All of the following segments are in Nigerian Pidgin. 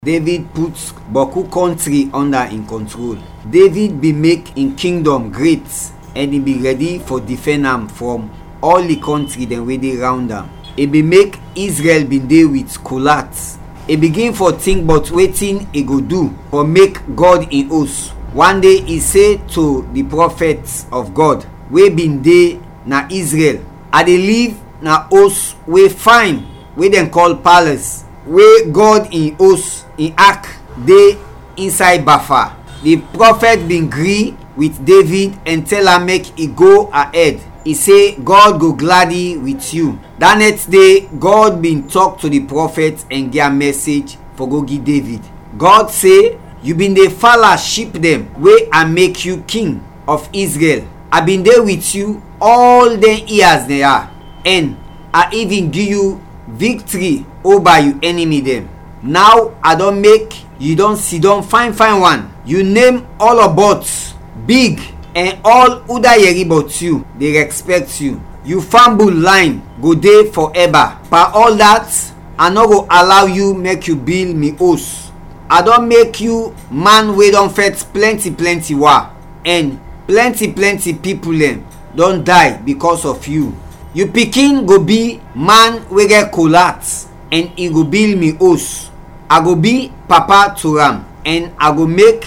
David puts Boku country under in control. David be make in kingdom great and he be ready for defend am from all the country dem wey dey round am. He be make Israel bin dey with collapse. He begin for think but wetin he go do for make God in host. One day he say to the prophets of God wey bin dey na Israel, I dey live na host wey fine wey dem call palace, wey God in host in ark dey inside Bafa. The prophet bin gree with David and tell am make he go ahead. He say God go gladly with you. That next day God bin talk to the prophet and get message for go give David. God say, you bin dey follow sheep dem wey I make you king of Israel. I bin dey with you all the years they are, and I even give you victory over your enemy dem. Now I don make you don sit down fine one. You name all about big and all uda yeri but you they respect you. You fumble line go dey forever. By all that, I no go allow you make you build me house. I don make you man wey don fet plenty war, and plenty people dem don die because of you. You pikin go be man wey get collapse and he go build me house. I go be papa to am and I go make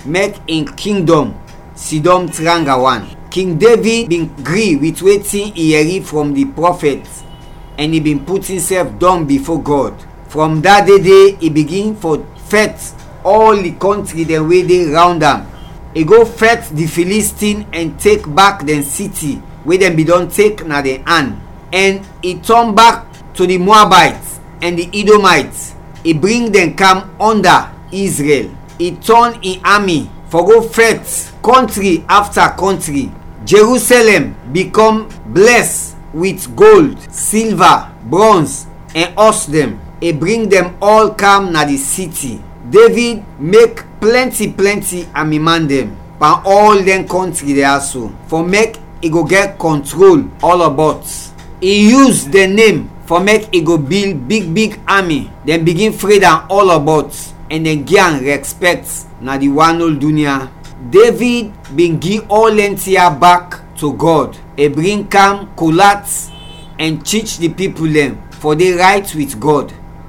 in kingdom sidon tranga one. King David bin gree with wetin he hear from the prophets and he bin put himself down before God. From that day he begin for fight all the country dem wey dey round am. He go fight the Philistine and take back dem city wey dem be don take na dem hand, and he turn back to the Moabites and the Edomites. He bring them come under Israel. He turn in army for go fight country after country. Jerusalem become blessed with gold, silver, bronze and horse them. He bring them all come na the city. David make plenty army man them by all them country they also for make he go get control all about. He use the name for make he go build big army, then begin afraid am all about, and then give respect na the one old dunya. David bin give all entire back to God. He bring calm, collapse and teach the people them for the right with God.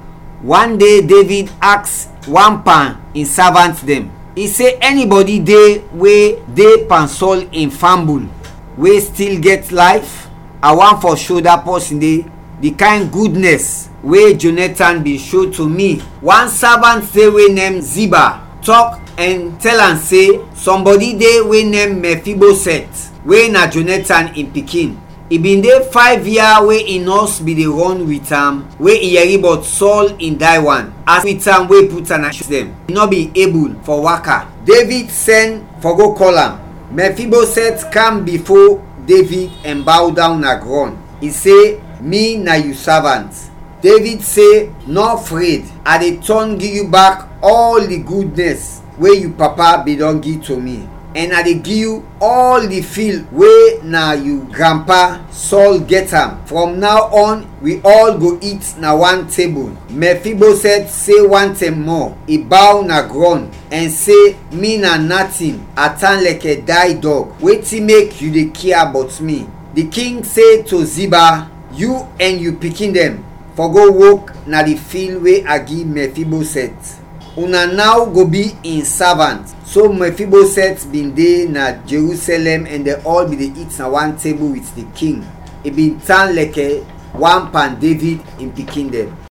One day David asked one pan in servant them. He say anybody dey wey dey pansol in fumble wey still get life, I want for show that person the kind goodness wey Jonathan be show to me. One servant say wey name Ziba talk and tell am say somebody dey wey name Mephibosheth wey na Jonathan in pikin. He been dey 5 years wey in nurse be dey run with am, wey he hear about Saul in die one. As with am wey put an shoot them, he no be able for waka. David send for go call am. Mephibosheth come before David and bow down na ground. He say, me na you servant. David say, no afraid, I dey turn give you back all the goodness wey you papa be don give to me, and I dey give you all the field wey na you grandpa Saul get am. From now on we all go eat na one table. Mephibosheth say one thing more. He bow na ground and say, me na nothing, I turn like a die dog. Wetin make you dey care about me? The king say to Ziba, you and you pikin them for go work na the field wey I give Mephibosheth. Una now go be in servant. So Mephibosheth bin dey na Jerusalem and they all be dey eat na one table with the king. He bin turn like a one pan David in pikin them.